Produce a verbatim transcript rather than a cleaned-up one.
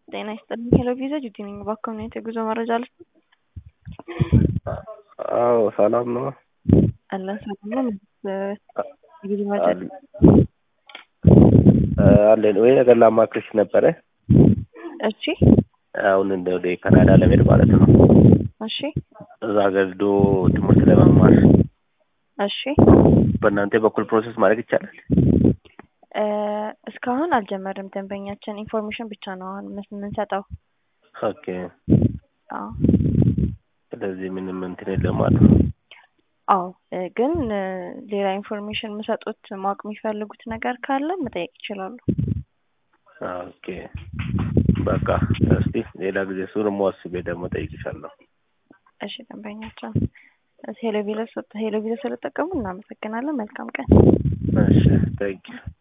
ጤና ይስጥልኝ ሄሎ ቪዛ ጁቲ ነኝ በኮሚኒቲ ጉዞ መረጃ አለ አዎ ሰላም ነው አላ ሰላም ነው ጊዜ ማጀት አለ ወይ ነገር ላማክርሽ ነበረ እሺ አሁን እንደ ወደ ካናዳ ለመሄድ ማለት ነው እሺ እዛ ገልዶ ትምህርት ለመማር እሺ በእናንተ በኩል ፕሮሰስ ማድረግ ይቻላል እስካሁን አልጀመረም ደንበኛችን ኢንፎርሜሽን ብቻ ነው አሁን የምንሰጠው ኦኬ አዎ ስለዚህ ምንም እንትን የለም ማለት ነው አዎ ግን ሌላ ኢንፎርሜሽን መስጠት ማወቅ የሚፈልጉት ነገር ካለ መጠየቅ ይችላሉ ኦኬ በቃ እስቲ ሌላ ጊዜ ሱር ሞስቤ ደግሞ ጠይቅሻለሁ እሺ ደንበኛችን ሄሎ ቪዛ ሄሎ ቪዛ ስለተጠቀሙ እናመሰግናለን መልካም ቀን እሺ ታንኪ